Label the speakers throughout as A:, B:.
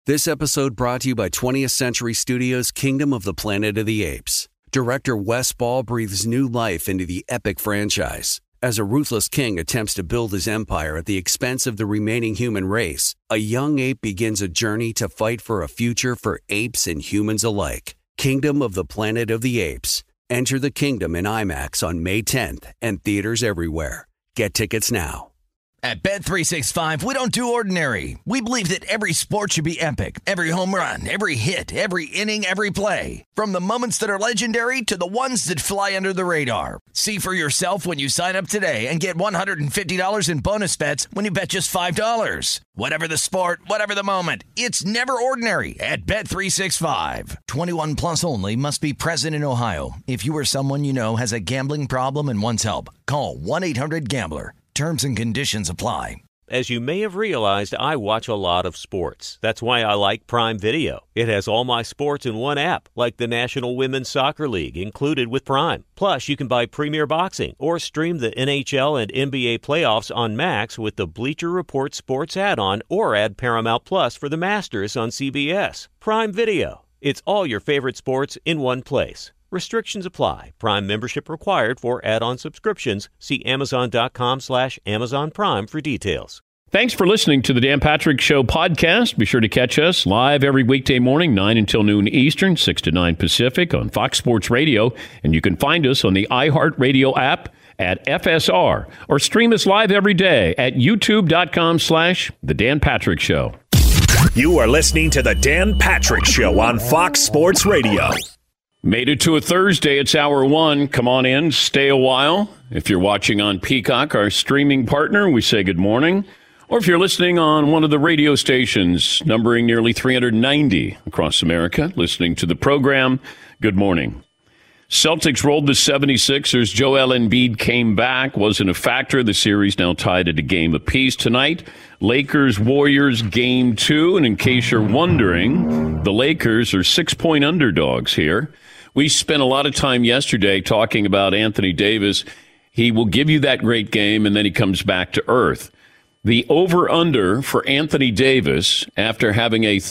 A: This episode brought to you by 20th Century Studios' Kingdom of the Planet of the Apes. Director Wes Ball breathes new life into the epic franchise. As a ruthless king attempts to build his empire at the expense of the remaining human race, a young ape begins a journey to fight for a future for apes and humans alike. Kingdom of the Planet of the Apes. Enter the kingdom in IMAX on May 10th and theaters everywhere. Get tickets now.
B: At Bet365, we don't do ordinary. We believe that every sport should be epic. Every home run, every hit, every inning, every play. From the moments that are legendary to the ones that fly under the radar. See for yourself when you sign up today and get $150 in bonus bets when you bet just $5. Whatever the sport, whatever the moment, it's never ordinary at Bet365. 21 plus only. Must be present in Ohio. If you or someone you know has a gambling problem and wants help, call 1-800-GAMBLER. Terms and conditions apply.
C: As you may have realized, I watch a lot of sports. That's why I like Prime Video. It has all my sports in one app, like the National Women's Soccer League, included with Prime. Plus, you can buy Premier Boxing or stream the NHL and NBA playoffs on Max with the Bleacher Report Sports add-on, or add Paramount Plus for the Masters on CBS. Prime Video. It's all your favorite sports in one place. Restrictions apply. Prime membership required for add-on subscriptions. See Amazon.com/Amazon Prime for details.
D: Thanks for listening to the Dan Patrick Show podcast. Be sure to catch us live every weekday morning, 9 until noon Eastern, 6 to 9 Pacific on Fox Sports Radio. And you can find us on the iHeartRadio app at FSR, or stream us live every day at youtube.com/The Dan Patrick Show.
E: You are listening to the Dan Patrick Show on Fox Sports Radio.
D: Made it to a Thursday. It's hour one. Come on in. Stay a while. If you're watching on Peacock, our streaming partner, we say good morning. Or if you're listening on one of the radio stations, numbering nearly 390 across America, listening to the program, good morning. Celtics rolled the 76ers. Joel Embiid came back. Wasn't a factor. The series now tied at a game apiece tonight. Lakers-Warriors game 2. And in case you're wondering, the Lakers are 6-point underdogs here. We spent a lot of time yesterday talking about Anthony Davis. He will give you that great game, and then he comes back to earth. The over-under for Anthony Davis after having a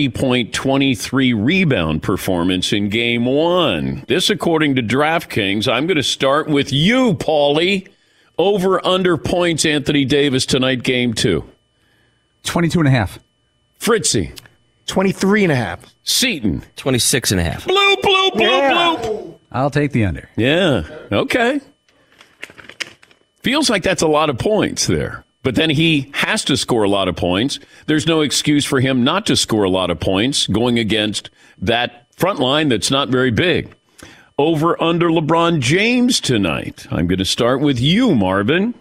D: 30.23 rebound performance in Game 1. This, according to DraftKings. I'm going to start with you, Paulie. Over-under points, Anthony Davis tonight, Game 2.
F: 22.5.
D: Fritzy.
G: 23.5.
D: Seton.
H: 26.5.
D: Bloop, bloop, bloop, bloop.
F: I'll take the under.
D: Yeah, okay. Feels like that's a lot of points there. But then he has to score a lot of points. There's no excuse for him not to score a lot of points going against that front line that's not very big. Over under LeBron James tonight. I'm going to start with you, Marvin.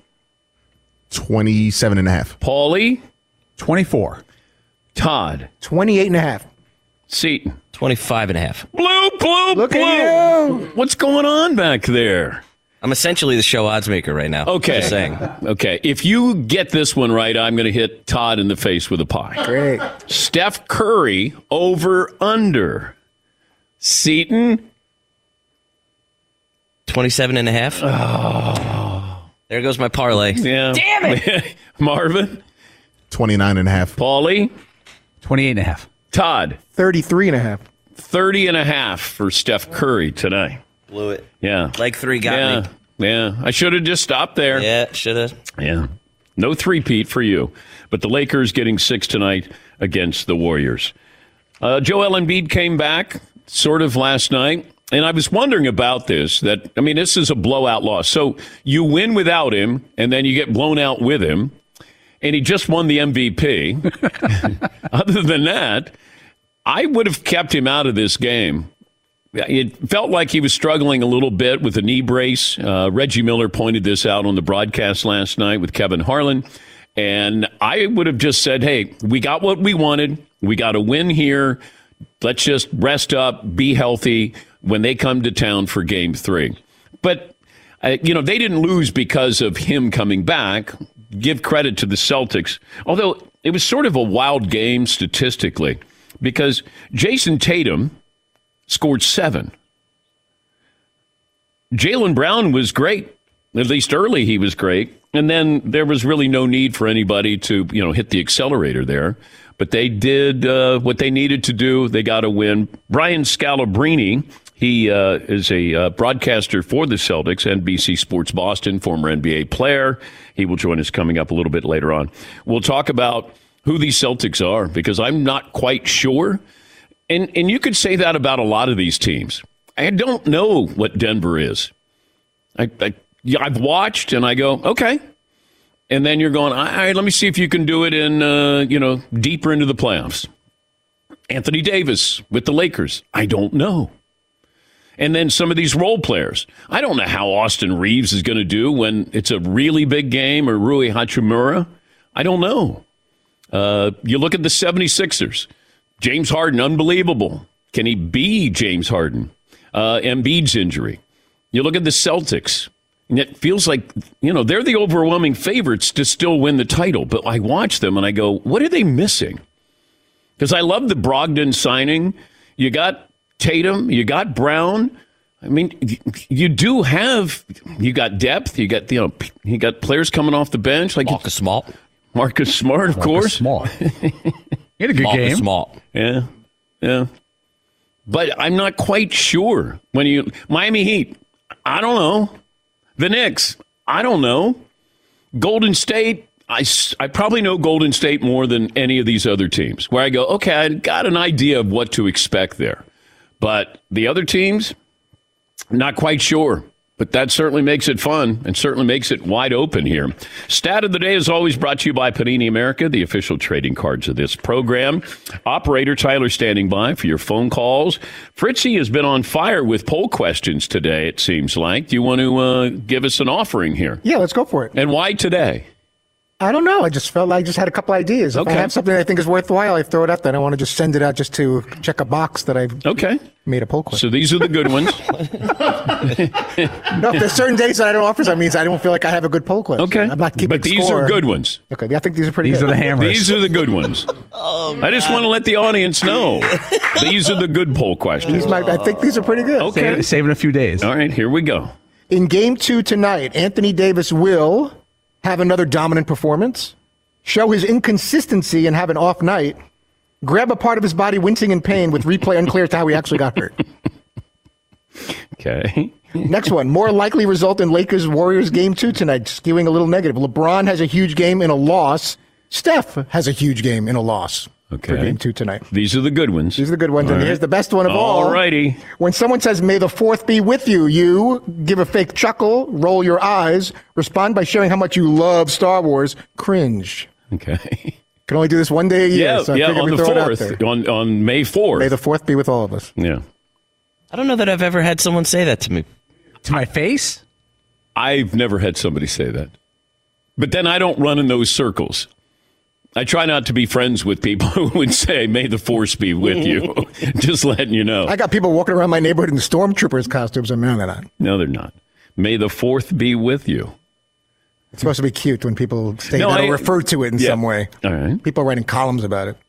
G: 27.5.
D: Paulie.
F: 24.
D: Todd.
G: 28.5.
D: Seton.
H: 25.5.
D: Bloop, bloop,
G: Look
D: bloop.
G: at you.
D: What's going on back there?
H: I'm essentially the show odds maker right now.
D: Okay.
H: Just saying.
D: Okay. If you get this one right, I'm going to hit Todd in the face with a pie.
G: Great.
D: Steph Curry over under. Seton.
H: 27.5. Oh. There goes my parlay.
D: Yeah.
H: Damn it.
D: Marvin.
G: 29.5.
D: Paulie.
F: 28.5.
D: Todd.
G: 33.5.
D: 30.5 for Steph Curry tonight.
H: Blew it.
D: Yeah.
H: Leg 3 got me.
D: Yeah. I should have just stopped there.
H: Yeah, should have.
D: Yeah. No three-peat for you. But the Lakers getting 6 tonight against the Warriors. Joel Embiid came back sort of last night. And I was wondering about this, this is a blowout loss. So you win without him, and then you get blown out with him. And he just won the MVP. Other than that, I would have kept him out of this game. It felt like he was struggling a little bit with a knee brace. Reggie Miller pointed this out on the broadcast last night with Kevin Harlan. And I would have just said, hey, we got what we wanted. We got a win here. Let's just rest up, be healthy when they come to town for Game 3. But, they didn't lose because of him coming back. Give credit to the Celtics. Although it was sort of a wild game statistically because Jason Tatum scored 7. Jaylen Brown was great. At least early he was great. And then there was really no need for anybody to, hit the accelerator there. but they did what they needed to do. They got a win. Brian Scalabrine, he is a broadcaster for the Celtics, NBC Sports Boston, former NBA player. He will join us coming up a little bit later on. We'll talk about who these Celtics are, because I'm not quite sure. And you could say that about a lot of these teams. I don't know what Denver is. I've watched and I go, okay. And then you're going, all right, let me see if you can do it in, deeper into the playoffs. Anthony Davis with the Lakers. I don't know. And then some of these role players. I don't know how Austin Reeves is going to do when it's a really big game, or Rui Hachimura. I don't know. You look at the 76ers. James Harden, unbelievable. Can he be James Harden? Embiid's injury. You look at the Celtics, and it feels like, they're the overwhelming favorites to still win the title. But I watch them and I go, what are they missing? Because I love the Brogdon signing. You got Tatum, you got Brown. I mean, you got depth. You got players coming off the bench. Like
H: Marcus Smart,
D: of course.
F: Smart. He had a good game.
H: Smart.
D: Yeah. But I'm not quite sure. Miami Heat, I don't know. The Knicks, I don't know. Golden State, I probably know Golden State more than any of these other teams, where I go, okay, I got an idea of what to expect there. But the other teams, not quite sure. But that certainly makes it fun and certainly makes it wide open here. Stat of the day is always brought to you by Panini America, the official trading cards of this program. Operator Tyler standing by for your phone calls. Fritzy has been on fire with poll questions today, it seems like. Do you want to give us an offering here?
G: Yeah, let's go for it.
D: And why today?
G: I don't know. I just felt like I just had a couple ideas. If I have something I think is worthwhile, I throw it out there. I don't want to just send it out just to check a box that I've made a poll question.
D: So these are the good ones.
G: No, if there's certain days that I don't offer, that means I don't feel like I have a good poll question.
D: Okay.
G: I'm not keeping
D: But these
G: score.
D: are good ones.
G: Okay, I think these are pretty good.
F: These are the hammers.
D: These are the good ones. I just want to let the audience know. These are the good poll questions.
G: I think these are pretty good.
D: Okay.
F: Saving a few days.
D: All right, here we go.
G: In Game 2 tonight, Anthony Davis will have another dominant performance, show his inconsistency and have an off night, grab a part of his body wincing in pain with replay unclear to how he actually got hurt.
D: Okay.
G: Next one, more likely result in Lakers-Warriors Game 2 tonight, skewing a little negative. LeBron has a huge game in a loss. Steph has a huge game in a loss for Game 2 tonight.
D: These are the good ones.
G: These are the good ones.
D: All
G: And
D: right.
G: here's the best one of all.
D: All righty.
G: When someone says, may the fourth be with you, you give a fake chuckle, roll your eyes, respond by showing how much you love Star Wars, cringe.
D: Okay.
G: Can only do this one day a year. So I figured
D: on
G: we'd
D: the
G: throw it out
D: 4th,
G: there.
D: on May 4th.
G: May the fourth be with all of us.
D: Yeah.
H: I don't know that I've ever had someone say that to me.
F: To my face?
D: I've never had somebody say that. But then I don't run in those circles. I try not to be friends with people who would say, may the force be with you. Just letting you know.
G: I got people walking around my neighborhood in stormtroopers costumes. And no, they're not.
D: No, they're not. May the 4th be with you.
G: It's supposed to be cute when people say
D: No,
G: that
D: I-
G: or refer to it in some way.
D: All right.
G: People are writing columns about it.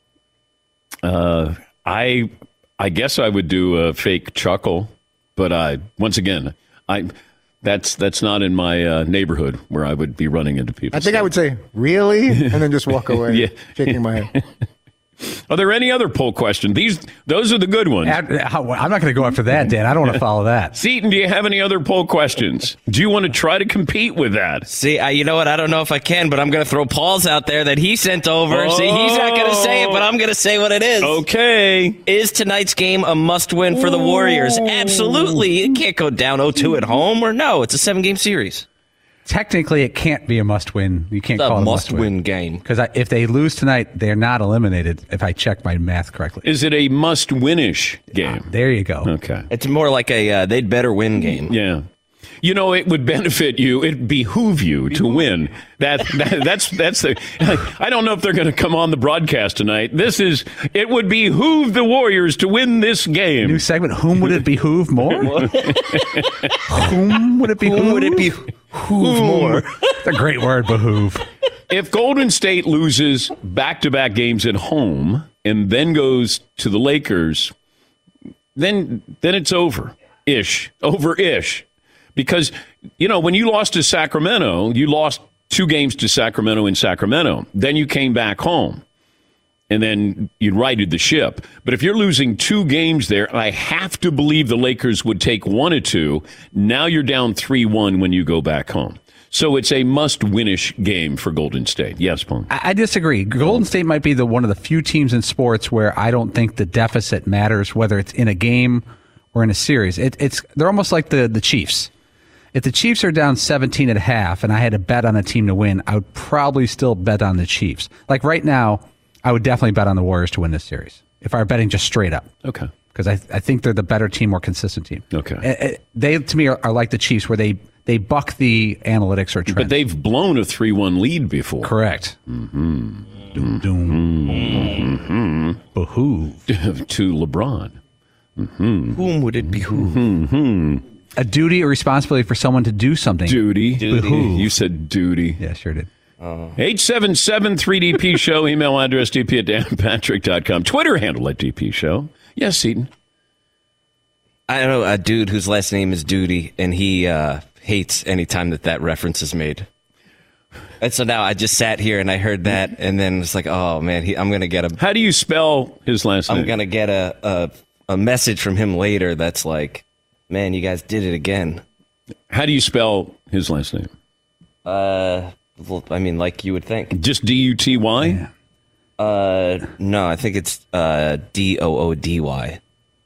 D: I guess I would do a fake chuckle, but once again, that's not in my neighborhood where I would be running into people.
G: I think I would say, really? And then just walk away,
D: Yeah.
G: shaking my head.
D: Are there any other poll questions? Those are the good ones.
F: I'm not going to go after that, Dan. I don't want to follow that.
D: Seton, do you have any other poll questions? Do you want to try to compete with that?
H: See, you know what? I don't know if I can, but I'm going to throw Paul's out there that he sent over. See, he's not going to say it, but I'm going to say what it is.
D: Okay.
H: Is tonight's game a must-win for the Warriors? Absolutely. It can't go down 0-2 at home, or no, it's a 7-game series.
F: Technically, it can't be a must-win. You can't
H: It's
F: call
H: a
F: it a
H: must-win game.
F: Because if they lose tonight, they're not eliminated, if I check my math correctly.
D: Is it a must-winish game?
F: There you go.
D: Okay.
H: It's more like a they'd better win game.
D: Yeah. You know, it would benefit you. It'd behoove you to win. That's the. I don't know if they're going to come on the broadcast tonight. It would behoove the Warriors to win this game.
F: New segment. Whom would it behoove more? Whom would it behoove?
H: Who would it behoove more?
F: It's a great word, behoove.
D: If Golden State loses back-to-back games at home and then goes to the Lakers, then it's over-ish. Because, when you lost to Sacramento, you lost 2 games to Sacramento in Sacramento. Then you came back home. and then you righted the ship. But if you're losing 2 games there, I have to believe the Lakers would take 1 of 2. Now you're down 3-1 when you go back home. So it's a must-winish game for Golden State. Yes, Paul?
F: I disagree. Golden State might be one of the few teams in sports where I don't think the deficit matters, whether it's in a game or in a series. They're almost like the Chiefs. If the Chiefs are down 17 at half and I had to bet on a team to win, I would probably still bet on the Chiefs. Like right now, I would definitely bet on the Warriors to win this series if I were betting just straight up.
D: Okay.
F: Because I think they're the better team, more consistent team.
D: Okay.
F: They, to me, are like the Chiefs where they buck the analytics or trends.
D: But they've blown a 3-1 lead before.
F: Correct.
D: Mm-hmm.
F: Doom, doom.
D: Mm-hmm.
F: Behoove.
D: To LeBron. Mm-hmm.
H: Whom would it behoove?
D: Mm-hmm.
F: A duty or responsibility for someone to do something.
D: Duty.
F: Behoove.
D: You said duty.
F: Yeah, sure did.
D: 877-3DP Show. Email address dp at danpatrick.com. Twitter handle at DP Show. Yes, Seton.
H: I know a dude whose last name is Duty, and he hates any time that reference is made. And so now I just sat here and I heard that, and then it's like, oh man, I'm gonna get
D: How do you spell his last name?
H: I'm gonna get a message from him later that's like, man, you guys did it again.
D: How do you spell his last name?
H: Well, I mean, like you would think.
D: Just D-U-T-Y?
H: Yeah. No, I think it's D-O-O-D-Y.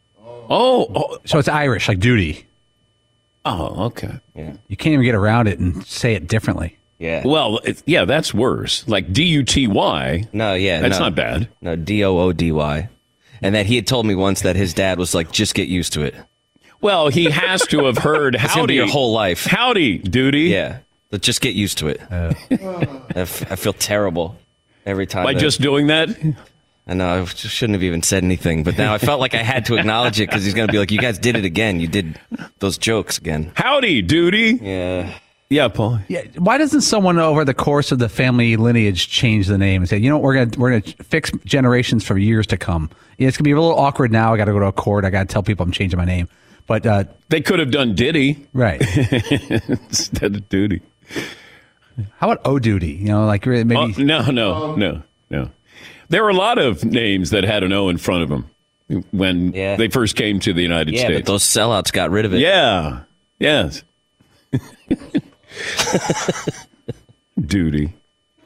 D: Oh,
F: so it's Irish, like duty.
D: Oh, okay.
H: Yeah.
F: You can't even get around it and say it differently.
H: Yeah.
D: Well, that's worse. Like D-U-T-Y.
H: No, yeah.
D: That's not bad.
H: No, D-O-O-D-Y. And that he had told me once that his dad was like, just get used to it.
D: Well, he has to have heard
H: It's gonna be
D: howdy
H: your whole life.
D: Howdy, duty.
H: Yeah. But just get used to it. I feel terrible every time.
D: By just doing that?
H: I know, I shouldn't have even said anything, but now I felt like I had to acknowledge it because he's going to be like, you guys did it again. You did those jokes again.
D: Howdy, duty.
H: Yeah.
D: Yeah, Paul.
F: Yeah. Why doesn't someone over the course of the family lineage change the name and say, you know, we're gonna fix generations for years to come? Yeah, it's gonna be a little awkward now. I got to go to a court. I got to tell people I'm changing my name. But
D: they could have done Diddy,
F: right,
D: instead of Duty.
F: How about O Duty? You know, like maybe.
D: No. There were a lot of names that had an O in front of them when they first came to the United States.
H: Yeah, but those sellouts got rid of it.
D: Yeah. Yes. Duty.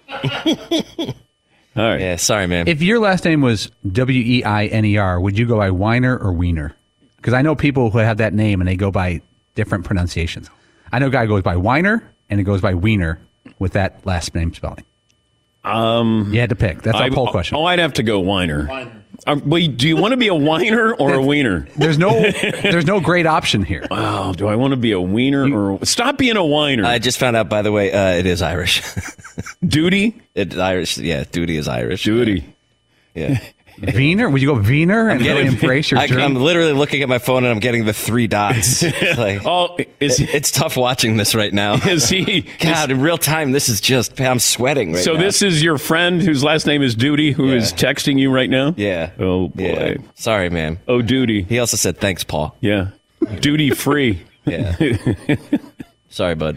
D: All right.
H: Yeah, sorry, man.
F: If your last name was Weiner, would you go by Weiner or Wiener? Because I know people who have that name and they go by different pronunciations. I know a guy who goes by Weiner and it goes by Wiener with that last name spelling. You had to pick. That's our poll question.
D: Oh, I'd have to go Weiner. Wait, do you want to be a whiner or a wiener?
F: There's no great option here.
D: Wow, do I want to be a wiener or stop being a whiner?
H: I just found out, by the way, it is Irish.
D: Duty?
H: It's Irish. Yeah, Duty is Irish.
D: Duty.
H: Yeah.
F: Wiener? Would you go Wiener and really embrace your dream?
H: I'm literally looking at my phone and I'm getting the 3 dots. Like, it's tough watching this right now.
D: Is he?
H: God, in real time, this is just, I'm sweating right now.
D: So this is your friend whose last name is Duty who is texting you right now?
H: Yeah.
D: Oh, boy.
H: Yeah. Sorry, man.
D: Oh, Duty.
H: He also said, thanks, Paul.
D: Yeah. Duty free.
H: Yeah. Sorry, bud.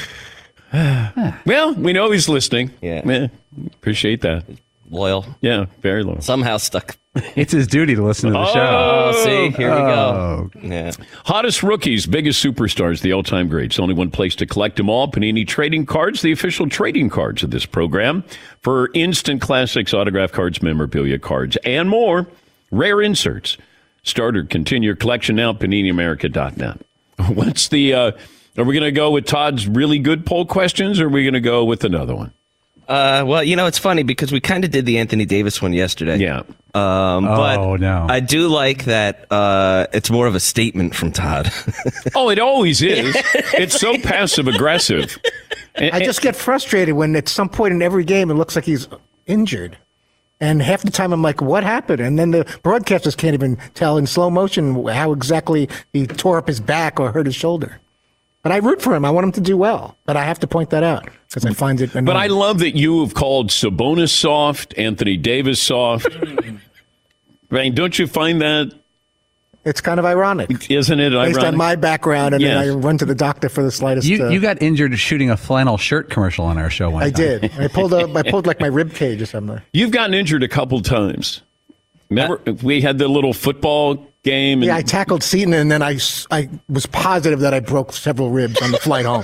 D: Well, we know he's listening.
H: Yeah.
D: Appreciate that.
H: Loyal.
D: Yeah, very loyal.
H: Somehow stuck.
F: It's his duty to listen to the show.
H: Oh, see? Here we go. Yeah.
D: Hottest rookies, biggest superstars, the all-time greats. Only one place to collect them all. Panini Trading Cards, the official trading cards of this program. For instant classics, autograph cards, memorabilia cards, and more. Rare inserts. Start or continue your collection now at PaniniAmerica.net. What's the... are we going to go with Todd's really good poll questions, or are we going to go with another one?
H: Well, you know, it's funny because we kind of did the Anthony Davis one yesterday.
D: Yeah.
H: But
F: no.
H: I do like that it's more of a statement from Todd.
D: Oh, it always is. It's so passive-aggressive.
G: I just get frustrated when at some point in every game it looks like he's injured. And half the time I'm like, what happened? And then the broadcasters can't even tell in slow motion how exactly he tore up his back or hurt his shoulder. But I root for him. I want him to do well. But I have to point that out because I find it annoying.
D: But I love that you have called Sabonis soft, Anthony Davis soft. Right? Don't you find that
G: It's kind of ironic.
D: Isn't it ironic?
G: Based on my background, and then I run to the doctor for the slightest.
F: You got injured shooting a flannel shirt commercial on our show one time.
G: I did. I pulled like my rib cage or something.
D: You've gotten injured a couple times. Remember, we had the little football game.
G: I tackled Seton, and then I was positive that I broke several ribs on the flight home.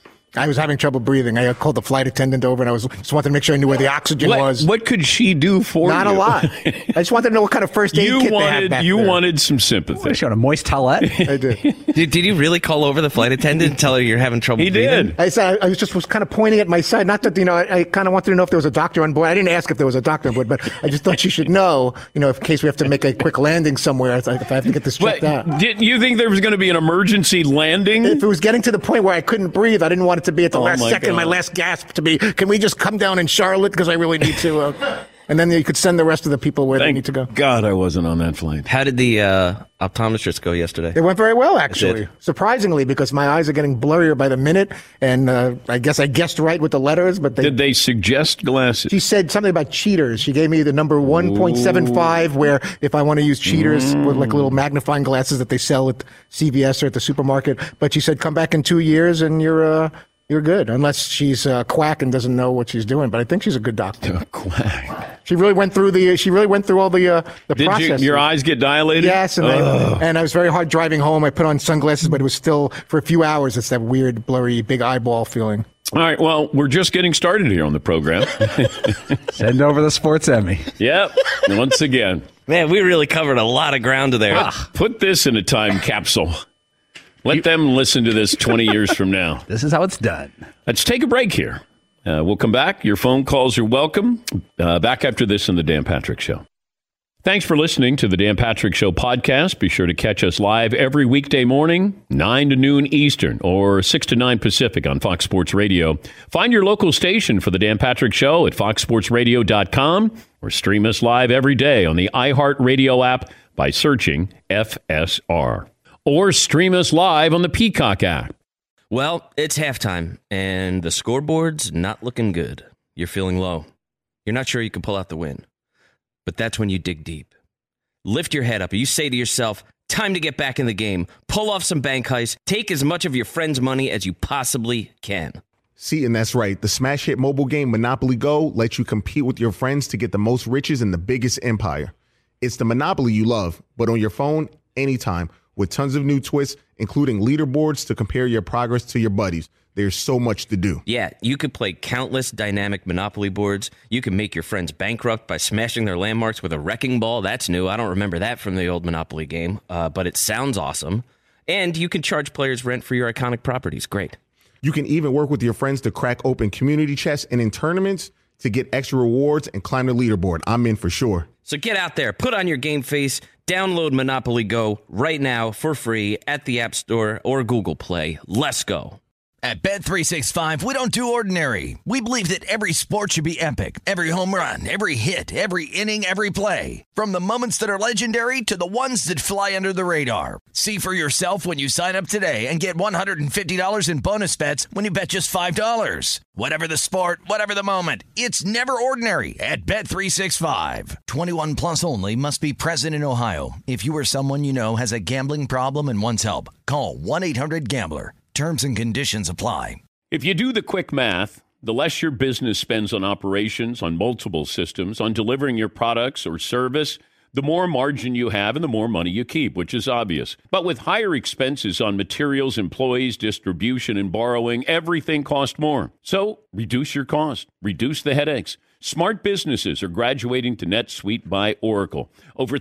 G: I was having trouble breathing. I called the flight attendant over, and I just wanted to make sure I knew where the oxygen was.
D: What could she do for you?
G: Not a lot. I just wanted to know what kind of first aid kit they had back
D: You
G: there.
D: wanted some sympathy.
F: She got a moist towelette.
G: I did.
H: Did you really call over the flight attendant and tell her you're having trouble breathing?
D: Did.
G: I said I was kind of pointing at my side. Not that I kind of wanted to know if there was a doctor on board. I didn't ask if there was a doctor on board, but I just thought she should know. In case we have to make a quick landing somewhere, if I have to get this checked out.
D: Did you think there was going to be an emergency landing?
G: If it was getting to the point where I couldn't breathe, I didn't want it to be at the last second.
D: God.
G: My last gasp to be, can we just come down in Charlotte because I really need to? And then you could send the rest of the people where they need to go.
D: God, I wasn't on that flight.
H: How did the optometrist go yesterday?
G: It went very well, actually. Surprisingly, because my eyes are getting blurrier by the minute, and I guess I guessed right with the letters. But
D: did they suggest glasses?
G: She said something about cheaters. She gave me the number 1.75, where if I want to use cheaters with like little magnifying glasses that they sell at CVS or at the supermarket. But she said, come back in 2 years and you're good, unless she's a quack and doesn't know what she's doing. But I think she's a good doctor.
D: A quack.
G: She really went through all the process.
D: Did your eyes get dilated?
G: Yes, and I was very hard driving home. I put on sunglasses, but it was still for a few hours. It's that weird, blurry, big eyeball feeling.
D: All right. Well, we're just getting started here on the program.
F: Send over the sports Emmy.
D: Yep. Once again,
H: man, we really covered a lot of ground there.
D: Put this in a time capsule. Let them listen to this 20 years from now.
F: This is how it's done.
D: Let's take a break here. We'll come back. Your phone calls are welcome. Back after this in the Dan Patrick Show. Thanks for listening to the Dan Patrick Show podcast. Be sure to catch us live every weekday morning, 9 to noon Eastern or 6 to 9 Pacific on Fox Sports Radio. Find your local station for the Dan Patrick Show at foxsportsradio.com or stream us live every day on the iHeartRadio app by searching FSR. Or stream us live on the Peacock app.
H: Well, it's halftime, and the scoreboard's not looking good. You're feeling low. You're not sure you can pull out the win. But that's when you dig deep. Lift your head up. You say to yourself, time to get back in the game. Pull off some bank heists. Take as much of your friend's money as you possibly can.
I: See, and that's right. The smash hit mobile game Monopoly Go lets you compete with your friends to get the most riches in the biggest empire. It's the Monopoly you love, but on your phone, anytime. With tons of new twists, including leaderboards to compare your progress to your buddies. There's so much to do.
H: Yeah, you could play countless dynamic Monopoly boards. You can make your friends bankrupt by smashing their landmarks with a wrecking ball. That's new. I don't remember that from the old Monopoly game, but it sounds awesome. And you can charge players rent for your iconic properties. Great.
I: You can even work with your friends to crack open community chests and in tournaments to get extra rewards and climb the leaderboard. I'm in for sure.
H: So get out there, put on your game face, download Monopoly Go right now for free at the App Store or Google Play. Let's go.
B: At Bet365, we don't do ordinary. We believe that every sport should be epic. Every home run, every hit, every inning, every play. From the moments that are legendary to the ones that fly under the radar. See for yourself when you sign up today and get $150 in bonus bets when you bet just $5. Whatever the sport, whatever the moment, it's never ordinary at Bet365. 21 plus only. Must be present in Ohio. If you or someone you know has a gambling problem and wants help, call 1-800-GAMBLER. Terms and conditions apply.
D: If you do the quick math, the less your business spends on operations, on multiple systems, on delivering your products or service, the more margin you have and the more money you keep, which is obvious. But with higher expenses on materials, employees, distribution, and borrowing, everything costs more. So reduce your cost. Reduce the headaches. Smart businesses are graduating to NetSuite by Oracle. Over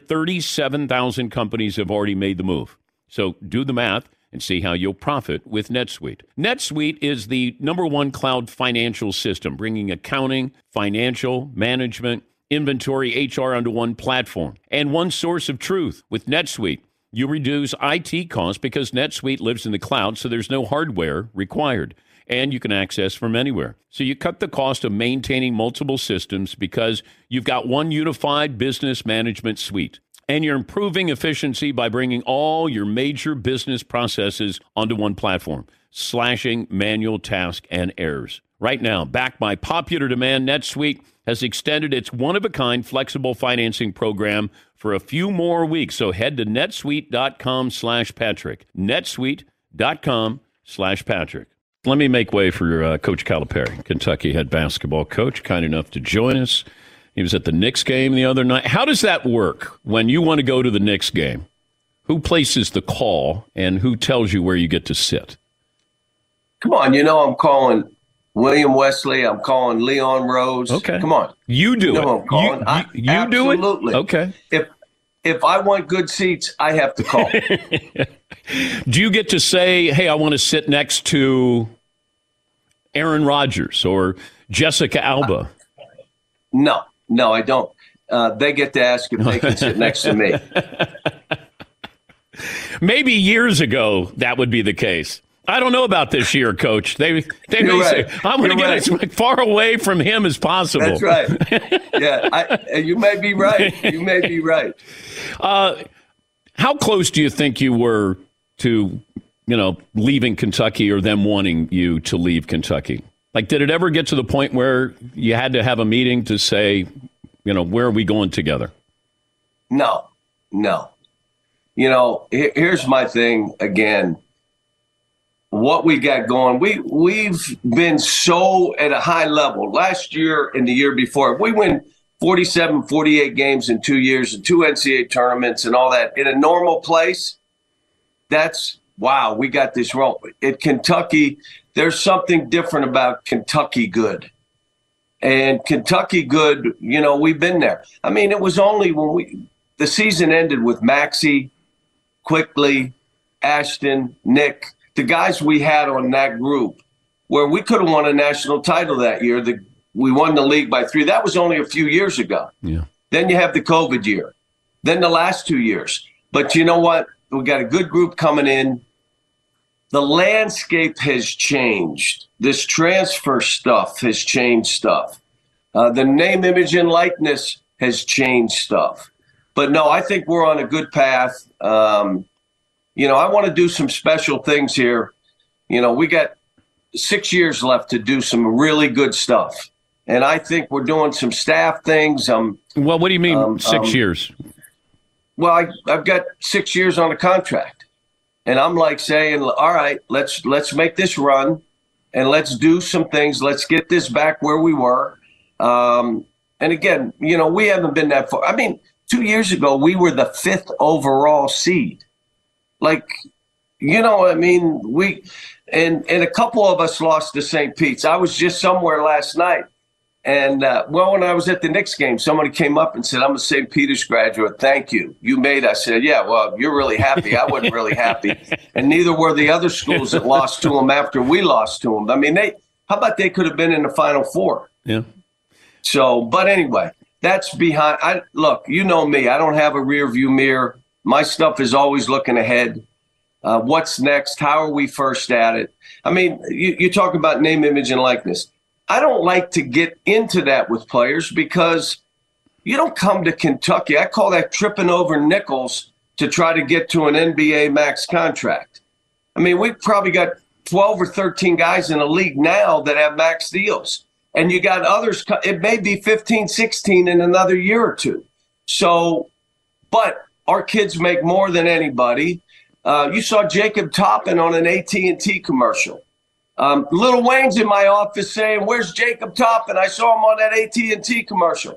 D: 37,000 companies have already made the move. So do the math and see how you'll profit with NetSuite. NetSuite is the #1 cloud financial system, bringing accounting, financial, management, inventory, HR onto one platform and one source of truth. With NetSuite, you reduce IT costs because NetSuite lives in the cloud, so there's no hardware required, and you can access from anywhere. So you cut the cost of maintaining multiple systems because you've got one unified business management suite. And you're improving efficiency by bringing all your major business processes onto one platform, slashing manual tasks and errors. Right now, backed by popular demand, NetSuite has extended its one-of-a-kind flexible financing program for a few more weeks. So head to netsuite.com/Patrick. netsuite.com/Patrick. Let me make way for Coach Calipari, Kentucky head basketball coach, kind enough to join us. He was at the Knicks game the other night. How does that work when you want to go to the Knicks game? Who places the call and who tells you where you get to sit?
J: Come on, I'm calling William Wesley. I'm calling Leon Rose.
D: Okay.
J: Come on.
D: You do it.
J: I'm calling.
D: You do it?
J: Absolutely.
D: Okay.
J: If I want good seats, I have to call.
D: Do you get to say, hey, I want to sit next to Aaron Rodgers or Jessica Alba?
J: No, I don't. They get to ask if they can sit next to me.
D: Maybe years ago that would be the case. I don't know about this year, Coach. They may say, I'm going to get as far away from him as possible.
J: That's right. Yeah, you may be right. You may be right.
D: How close do you think you were to, leaving Kentucky or them wanting you to leave Kentucky? Like, did it ever get to the point where you had to have a meeting to say, where are we going together?
J: No. Here's my thing again. What we got going, we've been so at a high level. Last year and the year before, we win 47, 48 games in 2 years and 2 NCAA tournaments and all that. In a normal place, that's, wow, we got this wrong. At Kentucky, there's something different about Kentucky good. And Kentucky good, we've been there. I mean, it was only when the season ended with Maxey, Quickly, Ashton, Nick, the guys we had on that group, where we could have won a national title that year. We won the league by 3. That was only a few years ago.
D: Yeah.
J: Then you have the COVID year. Then the last 2 years. But you know what? We got a good group coming in. The landscape has changed. This transfer stuff has changed stuff. The name, image, and likeness has changed stuff. But no, I think we're on a good path. I want to do some special things here. We got 6 years left to do some really good stuff. And I think we're doing some staff things.
D: Well, what do you mean 6 years?
J: Well, I've got 6 years on a contract. And I'm like saying, all right, let's make this run and let's do some things. Let's get this back where we were. And again, we haven't been that far. I mean, 2 years ago, we were the 5th overall seed. Like, and a couple of us lost to St. Pete's. I was just somewhere last night. And, when I was at the Knicks game, somebody came up and said, I'm a St. Peter's graduate. Thank you. You made. I said, yeah, well, you're really happy. I wasn't really happy. And neither were the other schools that lost to them after we lost to them. I mean, how about they could have been in the Final Four?
D: Yeah.
J: So, but anyway, that's behind. Look, you know me. I don't have a rear view mirror. My stuff is always looking ahead. What's next? How are we first at it? I mean, you talk about name, image, and likeness. I don't like to get into that with players because you don't come to Kentucky. I call that tripping over nickels to try to get to an NBA max contract. I mean, we've probably got 12 or 13 guys in the league now that have max deals. And you got others, it may be 15, 16 in another year or two. So, but our kids make more than anybody. You saw Jacob Toppin on an AT&T commercial. Lil Wayne's in my office saying, "Where's Jacob Toppin?" I saw him on that AT&T commercial.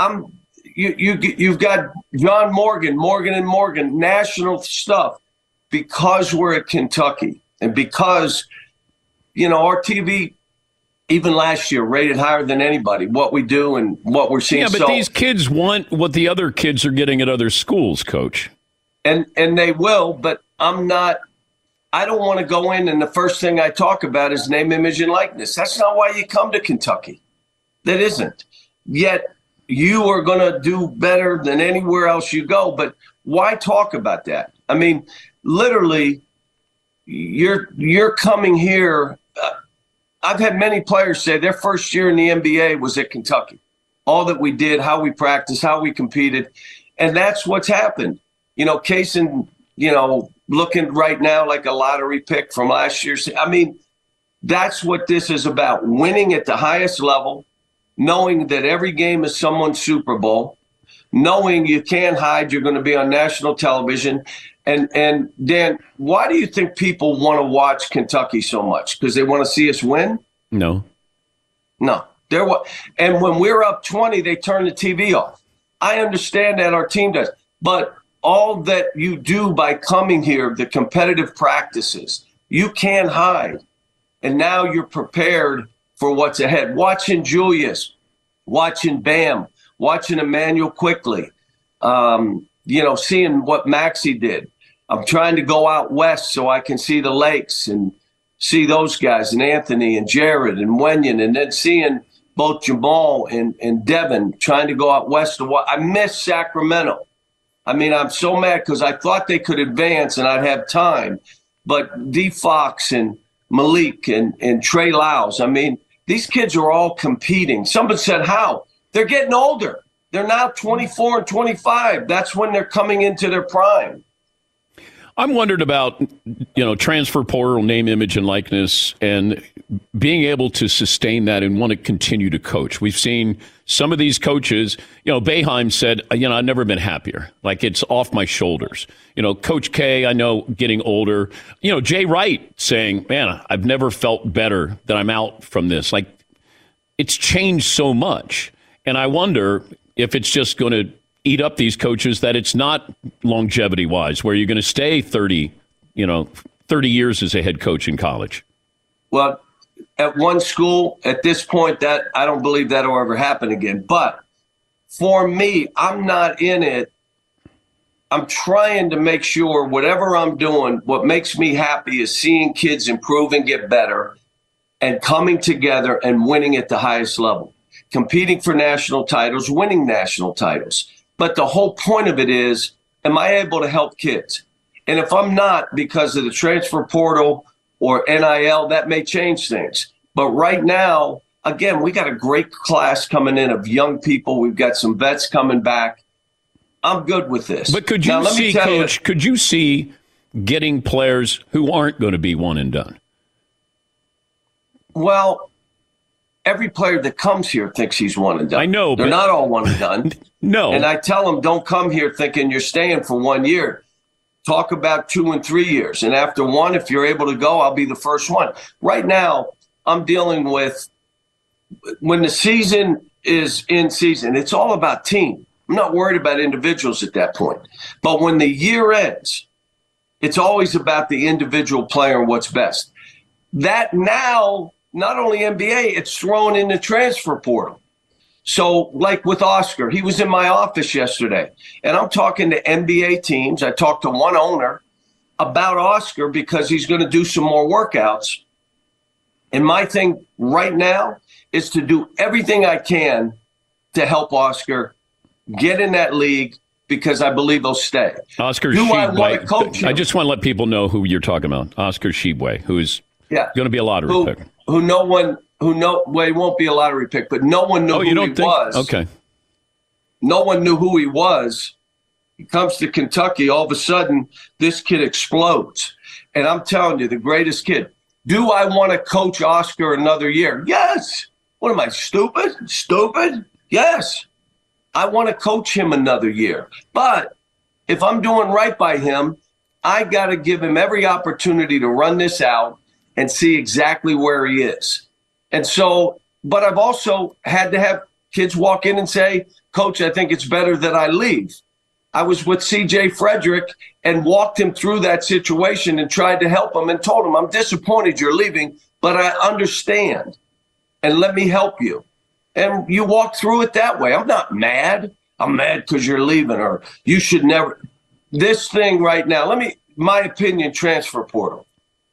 J: You've got John Morgan, Morgan, national stuff because we're at Kentucky and because, our TV, even last year, rated higher than anybody, what we do and what we're seeing.
D: Yeah, but these kids want what the other kids are getting at other schools, Coach.
J: And they will, but I don't want to go in and the first thing I talk about is name, image, and likeness. That's not why you come to Kentucky. That isn't. Yet you are going to do better than anywhere else you go. But why talk about that? I mean, literally, you're coming here. I've had many players say their first year in the NBA was at Kentucky. All that we did, how we practiced, how we competed. And that's what's happened. Kaysen, looking right now like a lottery pick from last year. I mean, that's what this is about, winning at the highest level. knowing that every game is someone's Super Bowl, knowing you can't hide, you're going to be on national television. And Dan, why do you think people want to watch Kentucky so much? Because they want to see us win?
D: No.
J: And when we're up 20, they turn the TV off. I understand that our team does. But all that you do by coming here, the competitive practices, you can't hide. And now you're prepared for what's ahead. Watching Julius, watching Bam, watching Emmanuel Quickly, seeing what Maxey did. I'm trying to go out west so I can see the lakes and see those guys, and Anthony and Jared and Wenyon, and then seeing both Jamal and Devin, trying to go out west. I miss Sacramento. I mean, I'm so mad because I thought they could advance and I'd have time. But D. Fox and Malik and Trey Lyles, I mean, these kids are all competing. Somebody said, how? They're getting older. They're now 24 and 25. That's when they're coming into their prime.
D: I'm wondering about, transfer portal, name, image, and likeness, and being able to sustain that and want to continue to coach. We've seen some of these coaches, Boeheim said, I've never been happier. Like, it's off my shoulders. Coach K, I know, getting older. Jay Wright saying, man, I've never felt better that I'm out from this. Like, it's changed so much. And I wonder if it's just going to eat up these coaches, that it's not longevity wise, where you're going to stay 30 years as a head coach in college.
J: Well, at one school at this point, that I don't believe that'll ever happen again. But for me, I'm not in it. I'm trying to make sure whatever I'm doing, what makes me happy is seeing kids improve and get better and coming together and winning at the highest level, competing for national titles, winning national titles. But the whole point of it is, am I able to help kids? And if I'm not, because of the transfer portal or NIL, that may change things. But right now, again, we got a great class coming in of young people. We've got some vets coming back. I'm good with this.
D: But could you see, Coach, could you see getting players who aren't going to be one and done?
J: Well, every player that comes here thinks he's one and done.
D: I know.
J: They're not all one and done.
D: No.
J: And I tell them, don't come here thinking you're staying for 1 year. Talk about 2 and 3 years. And after one, if you're able to go, I'll be the first one. Right now, I'm dealing with when the season is in season, it's all about team. I'm not worried about individuals at that point. But when the year ends, it's always about the individual player and what's best. That now, not only NBA, it's thrown in the transfer portal. So like with Oscar, he was in my office yesterday, and I'm talking to NBA teams. I talked to one owner about Oscar because he's going to do some more workouts. And my thing right now is to do everything I can to help Oscar get in that league because I believe he'll stay.
D: Oscar
J: Do
D: Tshiebwe.
J: I want to coach him?
D: I just want to let people know who you're talking about. Oscar Tshiebwe, who is going to be a lottery pick.
J: He won't be a lottery pick, but no one knew who he was.
D: Okay.
J: No one knew who he was. He comes to Kentucky, all of a sudden, this kid explodes. And I'm telling you, the greatest kid. Do I want to coach Oscar another year? Yes. What am I, stupid? Stupid? Yes. I want to coach him another year. But if I'm doing right by him, I got to give him every opportunity to run this out and see exactly where he is. And so, but I've also had to have kids walk in and say, Coach, I think it's better that I leave. I was with C.J. Frederick and walked him through that situation and tried to help him and told him, I'm disappointed you're leaving, but I understand. And let me help you. And you walk through it that way. I'm not mad. I'm mad because you're leaving, or you should never. This thing right now, my opinion, transfer portal.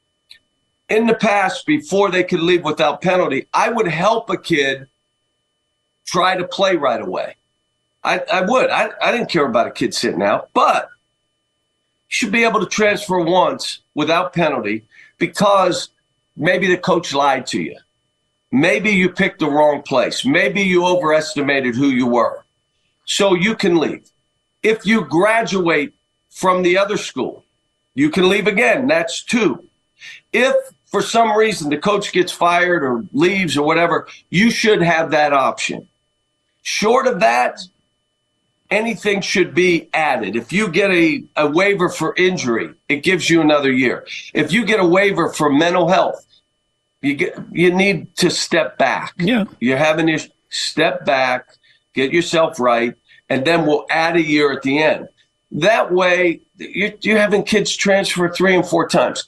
J: In the past, before they could leave without penalty, I would help a kid try to play right away. I would. I didn't care about a kid sitting out, but you should be able to transfer once without penalty because maybe the coach lied to you. Maybe you picked the wrong place. Maybe you overestimated who you were. So you can leave. If you graduate from the other school, you can leave again. That's 2. If for some reason the coach gets fired or leaves or whatever, you should have that option. Short of that, anything should be added. If you get a waiver for injury, it gives you another year. If you get a waiver for mental health, you need to step back.
D: Yeah.
J: You're having to step back, get yourself right, and then we'll add a year at the end. That way, you're having kids transfer 3 and 4 times.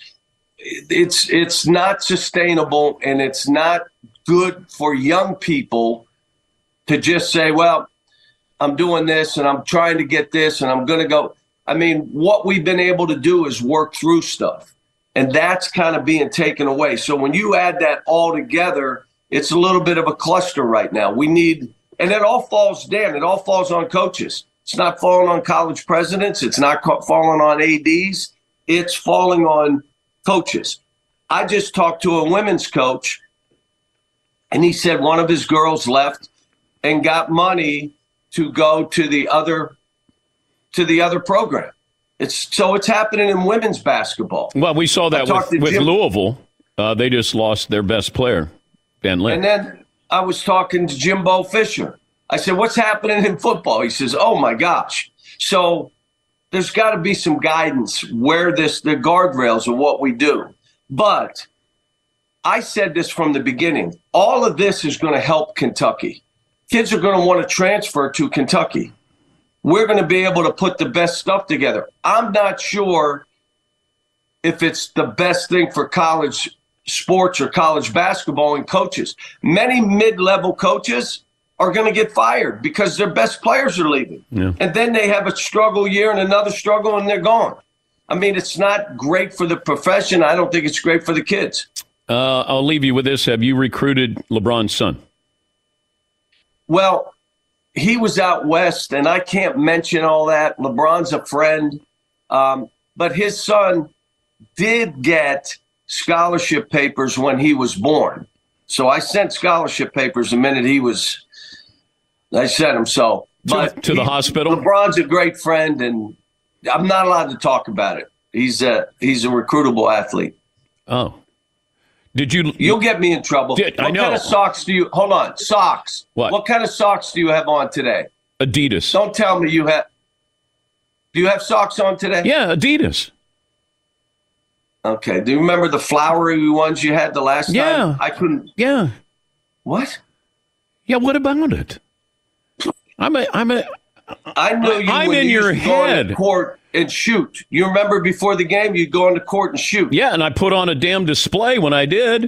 J: It's not sustainable, and it's not good for young people to just say, well, I'm doing this and I'm trying to get this and I'm going to go. I mean, what we've been able to do is work through stuff, and that's kind of being taken away. So when you add that all together, it's a little bit of a cluster right now. We need, and it all falls down. It all falls on coaches. It's not falling on college presidents. It's not falling on ADs. It's falling on coaches. I just talked to a women's coach, and he said one of his girls left and got money to go to the other program. It's happening in women's basketball.
D: Well, we saw that with Louisville. They just lost their best player, Ben Lynn.
J: And then I was talking to Jimbo Fisher. I said, what's happening in football? He says, oh, my gosh. So there's got to be some guidance where the guardrails of what we do. But I said this from the beginning. All of this is going to help Kentucky. Kids are going to want to transfer to Kentucky. We're going to be able to put the best stuff together. I'm not sure if it's the best thing for college sports or college basketball and coaches. Many mid-level coaches are going to get fired because their best players are leaving. Yeah. And then they have a struggle year and another struggle and they're gone. I mean, it's not great for the profession. I don't think it's great for the kids.
D: I'll leave you with this. Have you recruited LeBron's son?
J: Well, he was out west, and I can't mention all that. LeBron's a friend. But his son did get scholarship papers when he was born. So I sent scholarship papers the minute I sent them. So,
D: to the hospital?
J: LeBron's a great friend, and I'm not allowed to talk about it. He's a recruitable athlete.
D: Oh.
J: You'll get me in trouble.
D: I know.
J: What kind of socks do you? Hold on, socks.
D: What
J: kind of socks do you have on today?
D: Adidas.
J: Don't tell me you have. Do you have socks on today?
D: Yeah, Adidas.
J: Okay. Do you remember the flowery ones you had the last time? I couldn't.
D: Yeah.
J: What?
D: Yeah. What about it?
J: I know you.
D: I'm
J: when
D: in
J: you
D: your
J: used to go
D: head.
J: to court and shoot. You remember before the game, you'd go into court and shoot.
D: Yeah, and I put on a damn display when I did.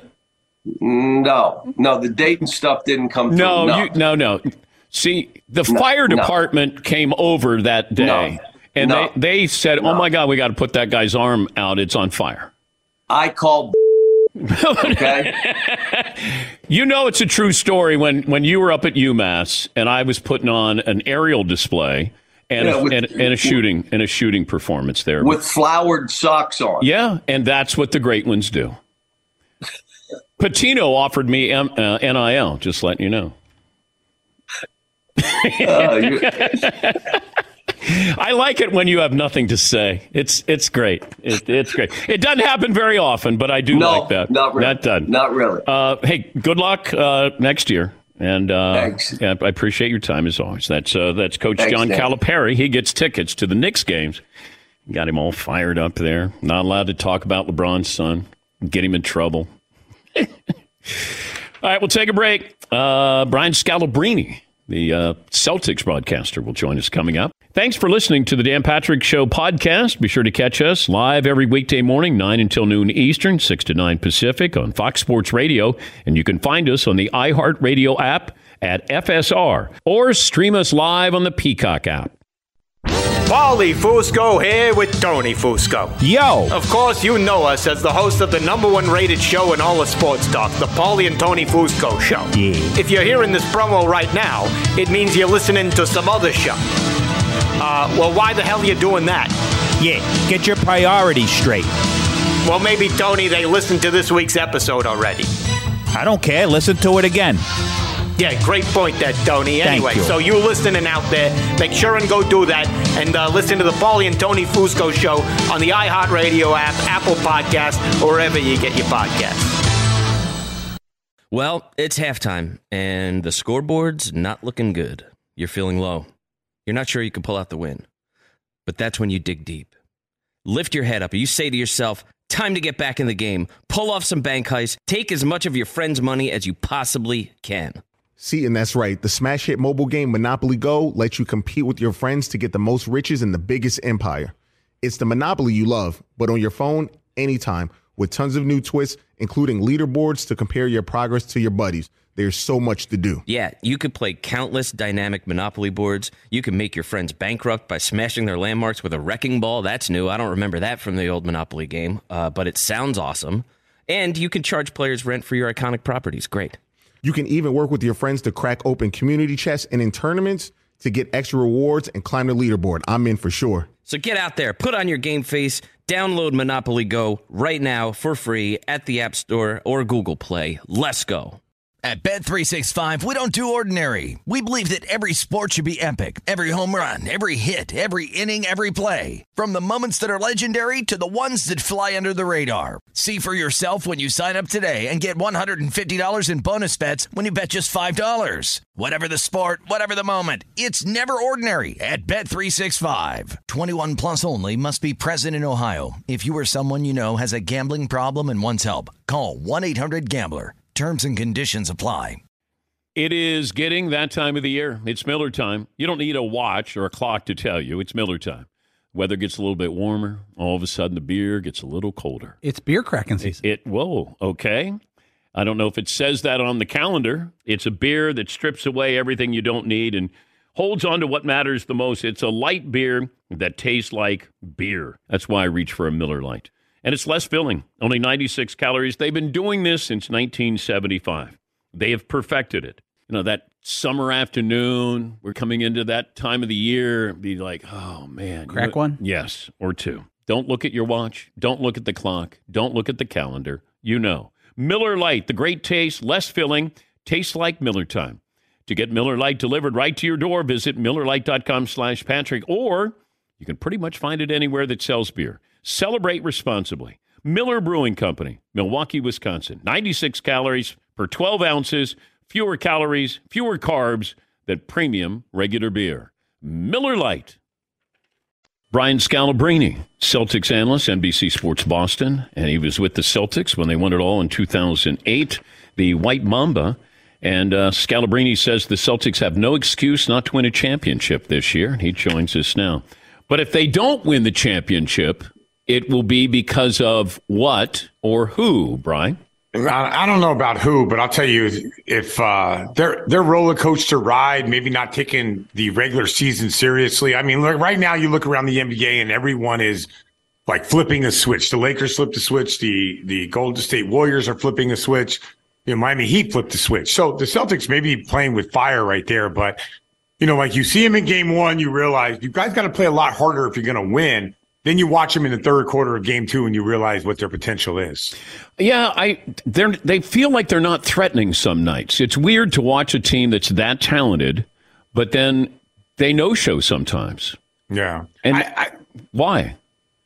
J: No, the Dayton stuff didn't come through.
D: No. See, the fire department came over that day, and they said, "Oh my God, we got to put that guy's arm out. It's on fire."
J: I called. Okay.
D: You know it's a true story when you were up at UMass and I was putting on an aerial display and a shooting performance there
J: with flowered socks on.
D: Yeah, and that's what the great ones do. Patino offered me NIL, just letting you know. I like it when you have nothing to say. It's great. It's great. It doesn't happen very often, but I do like that.
J: Not really.
D: That done.
J: Not really.
D: Hey, good luck next year. And
J: thanks.
D: Yeah, I appreciate your time as always. That's Coach
J: Thanks,
D: John
J: Dan.
D: Calipari. He gets tickets to the Knicks games. Got him all fired up there. Not allowed to talk about LeBron's son. Get him in trouble. All right, we'll take a break. Brian Scalabrine, the Celtics broadcaster, will join us coming up. Thanks for listening to the Dan Patrick Show podcast. Be sure to catch us live every weekday morning, 9 until noon Eastern, 6 to 9 Pacific on Fox Sports Radio. And you can find us on the iHeartRadio app at FSR or stream us live on the Peacock app.
K: Paulie Fusco here with Tony Fusco.
L: Yo!
K: Of course, you know us as the host of the #1 rated show in all of sports talk, the Paulie and Tony Fusco Show.
L: Yeah.
K: If you're hearing this promo right now, it means you're listening to some other show. Well, why the hell are you doing that?
L: Yeah, get your priorities straight.
K: Well, maybe, Tony, they listened to this week's episode already.
L: I don't care. Listen to it again.
K: Yeah, great point there, Tony. Anyway,
L: you.
K: so you listening out there, make sure and go do that. And listen to the Paulie and Tony Fusco show on the iHeartRadio app, Apple Podcast, or wherever you get your podcasts.
H: Well, it's halftime, and the scoreboard's not looking good. You're feeling low. You're not sure you can pull out the win. But that's when you dig deep. Lift your head up, and you say to yourself, time to get back in the game. Pull off some bank heists. Take as much of your friend's money as you possibly can.
I: See, and that's right. The smash hit mobile game Monopoly Go lets you compete with your friends to get the most riches in the biggest empire. It's the Monopoly you love, but on your phone, anytime, with tons of new twists, including leaderboards to compare your progress to your buddies. There's so much to do.
H: Yeah, you could play countless dynamic Monopoly boards. You can make your friends bankrupt by smashing their landmarks with a wrecking ball. That's new. I don't remember that from the old Monopoly game, but it sounds awesome. And you can charge players rent for your iconic properties. Great.
I: You can even work with your friends to crack open community chests and in tournaments to get extra rewards and climb the leaderboard. I'm in for sure.
H: So get out there, put on your game face, download Monopoly Go right now for free at the App Store or Google Play. Let's go.
B: At Bet365, we don't do ordinary. We believe that every sport should be epic. Every home run, every hit, every inning, every play. From the moments that are legendary to the ones that fly under the radar. See for yourself when you sign up today and get $150 in bonus bets when you bet just $5. Whatever the sport, whatever the moment, it's never ordinary at Bet365. 21 plus only. Must be present in Ohio. If you or someone you know has a gambling problem and wants help, call 1-800-GAMBLER. Terms and conditions apply.
D: It is getting that time of the year. It's Miller time. You don't need a watch or a clock to tell you. It's Miller time. Weather gets a little bit warmer. All of a sudden, the beer gets a little colder.
F: It's beer cracking season.
D: Whoa, okay. I don't know if it says that on the calendar. It's a beer that strips away everything you don't need and holds on to what matters the most. It's a light beer that tastes like beer. That's why I reach for a Miller Lite. And it's less filling, only 96 calories. They've been doing this since 1975. They have perfected it. You know, that summer afternoon, we're coming into that time of the year, be like, oh, man.
F: Crack one?
D: Yes, or two. Don't look at your watch. Don't look at the clock. Don't look at the calendar. You know. Miller Lite, the great taste, less filling, tastes like Miller time. To get Miller Lite delivered right to your door, visit MillerLite.com/Patrick, or you can pretty much find it anywhere that sells beer. Celebrate responsibly. Miller Brewing Company, Milwaukee, Wisconsin. 96 calories per 12 ounces, fewer calories, fewer carbs than premium regular beer. Miller Lite. Brian Scalabrine, Celtics analyst, NBC Sports Boston, and he was with the Celtics when they won it all in 2008, the White Mamba. And Scalabrine says the Celtics have no excuse not to win a championship this year. He joins us now. But if they don't win the championship, it will be because of what or who, Brian?
M: I don't know about who, but I'll tell you, if their roller coaster ride, maybe not taking the regular season seriously. I mean, look, right now you look around the NBA and everyone is like flipping a switch. The Lakers flipped the switch. The Golden State Warriors are flipping a switch. Miami Heat flipped the switch. So the Celtics may be playing with fire right there, but like you see them in game one, you realize you guys got to play a lot harder if you're going to win. Then you watch them in the third quarter of game two and you realize what their potential is.
D: Yeah, they feel like they're not threatening some nights. It's weird to watch a team that's that talented, but then they no-show sometimes.
M: Yeah.
D: And why?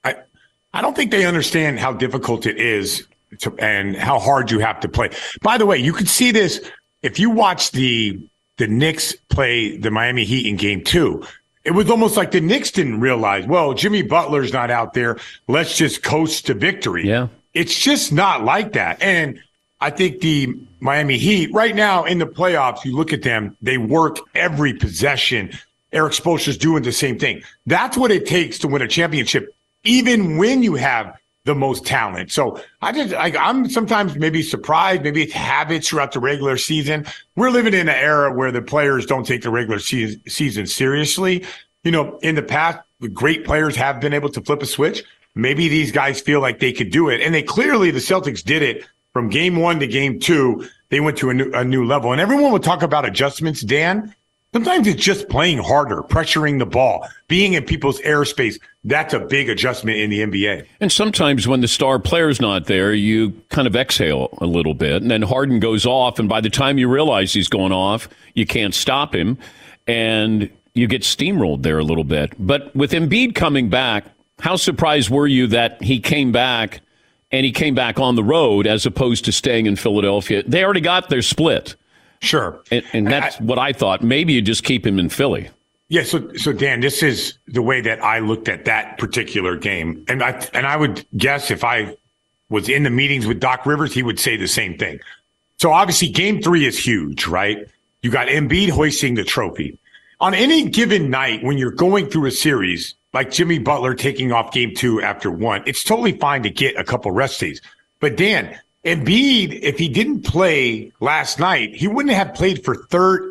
M: I don't think they understand how difficult it is and how hard you have to play. By the way, you could see this if you watch the Knicks play the Miami Heat in game two. It was almost like the Knicks didn't realize, well, Jimmy Butler's not out there. Let's just coast to victory.
D: Yeah.
M: It's just not like that. And I think the Miami Heat right now in the playoffs, you look at them, they work every possession. Eric Spoelstra's doing the same thing. That's what it takes to win a championship, even when you have the most talent. So I'm sometimes maybe surprised. Maybe it's habits throughout the regular season. We're living in an era where the players don't take the regular season seriously. In the past, the great players have been able to flip a switch. Maybe these guys feel like they could do it. And the Celtics did it from game one to game two. They went to a new level. And everyone will talk about adjustments, Dan. Sometimes it's just playing harder, pressuring the ball, being in people's airspace. That's a big adjustment in the NBA.
D: And sometimes when the star player's not there, you kind of exhale a little bit, and then Harden goes off, and by the time you realize he's going off, you can't stop him, and you get steamrolled there a little bit. But with Embiid coming back, how surprised were you that he came back, and he came back on the road as opposed to staying in Philadelphia? They already got their split.
M: Sure.
D: And that's what I thought. Maybe you just keep him in Philly.
M: Yeah, so Dan, this is the way that I looked at that particular game. And I would guess if I was in the meetings with Doc Rivers, he would say the same thing. So obviously game 3 is huge, right? You got Embiid hoisting the trophy. On any given night when you're going through a series, like Jimmy Butler taking off game 2 after 1, it's totally fine to get a couple rest days. But Dan, Embiid, if he didn't play last night, he wouldn't have played for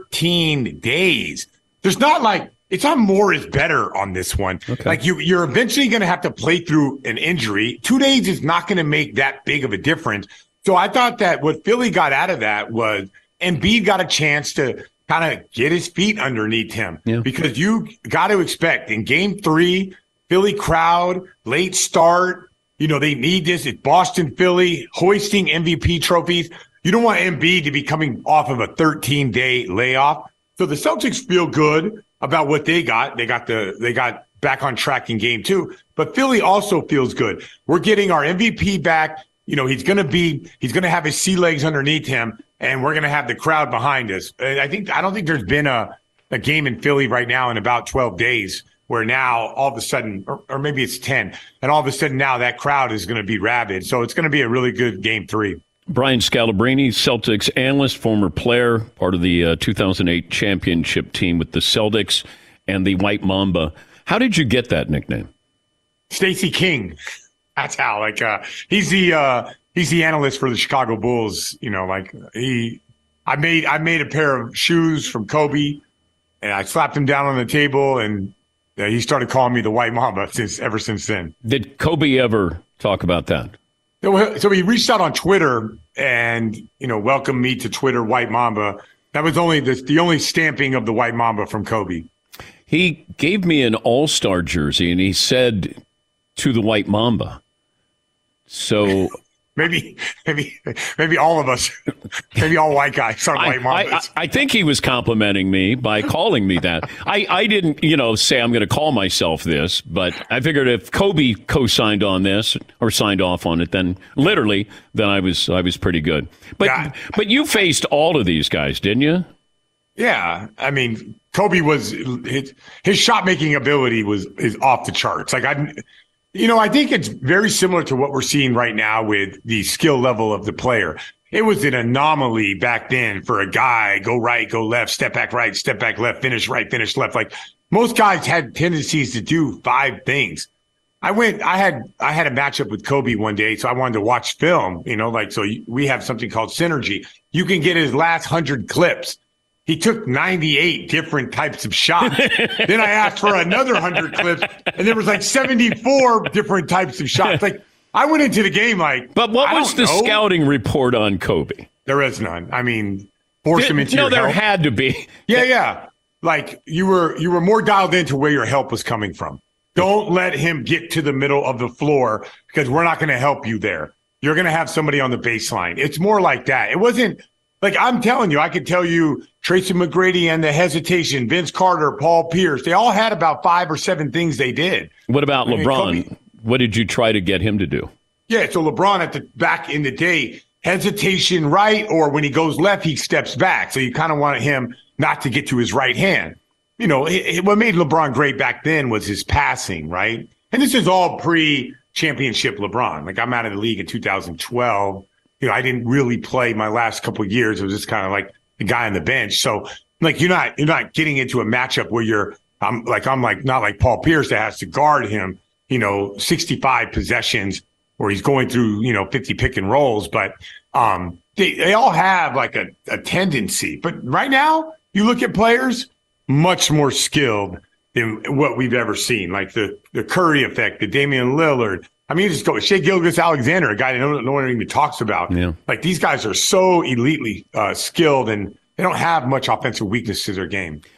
M: 13 days. There's not like, it's not more is better on this one. Okay. Like you're eventually going to have to play through an injury. 2 days is not going to make that big of a difference. So I thought that what Philly got out of that was Embiid got a chance to kind of get his feet underneath him. Yeah. Because you got to expect in game 3, Philly crowd, late start, they need this. It's Boston, Philly, hoisting MVP trophies. You don't want Embiid to be coming off of a 13-day layoff. So the Celtics feel good about what they got. They got back on track in game 2. But Philly also feels good. We're getting our MVP back. He's going to have his sea legs underneath him, and we're going to have the crowd behind us. And I don't think there's been a game in Philly right now in about 12 days where now all of a sudden, or maybe it's 10, and all of a sudden now that crowd is going to be rabid. So it's going to be a really good game 3.
D: Brian Scalabrine, Celtics analyst, former player, part of the 2008 championship team with the Celtics and the White Mamba. How did you get that nickname?
M: Stacey King. That's how. He's the analyst for the Chicago Bulls. I made a pair of shoes from Kobe, and I slapped him down on the table, and he started calling me the White Mamba ever since then.
D: Did Kobe ever talk about that?
M: So he reached out on Twitter and, welcomed me to Twitter, White Mamba. That was only the only stamping of the White Mamba from Kobe.
D: He gave me an All-Star jersey, and he said to the White Mamba. So
M: maybe all of us, maybe all white guys are White Mambas.
D: I think he was complimenting me by calling me that. I didn't, say I'm going to call myself this, but I figured if Kobe co-signed on this or signed off on it, then I was pretty good. But you faced all of these guys, didn't you?
M: Yeah, I mean, Kobe was his shot making ability is off the charts. I think it's very similar to what we're seeing right now with the skill level of the player. It was an anomaly back then for a guy, go right, go left, step back right, step back left, finish right, finish left. Like most guys had tendencies to do 5 things. I had a matchup with Kobe one day, so I wanted to watch film, so we have something called Synergy. You can get his last 100 clips. He took 98 different types of shots. Then I asked for another 100 clips, and there was 74 different types of shots. I went into the game
D: But what was the scouting report on Kobe?
M: There is none. I mean, force him into your help.
D: No, there had to be.
M: Yeah. You were more dialed into where your help was coming from. Don't let him get to the middle of the floor because we're not going to help you there. You're going to have somebody on the baseline. It's more like that. It wasn't. I'm telling you, I could tell you Tracy McGrady and the hesitation, Vince Carter, Paul Pierce, they all had about 5 or 7 things they did.
D: What about LeBron? Kobe, what did you try to get him to do?
M: Yeah, so LeBron back in the day, hesitation right, or when he goes left, he steps back. So you kind of wanted him not to get to his right hand. What made LeBron great back then was his passing, right? And this is all pre-championship LeBron. I'm out of the league in 2012. I didn't really play my last couple of years. It was just kind of like the guy on the bench. So you're not getting into a matchup where I'm not like Paul Pierce that has to guard him, 65 possessions where he's going through, 50 pick and rolls. But they all have a tendency. But right now you look at players much more skilled than what we've ever seen, like the Curry effect, the Damian Lillard. I mean, just go Shai Gilgeous-Alexander, a guy that no one even talks about. Yeah. These guys are so elitely skilled, and they don't have much offensive weakness to their game.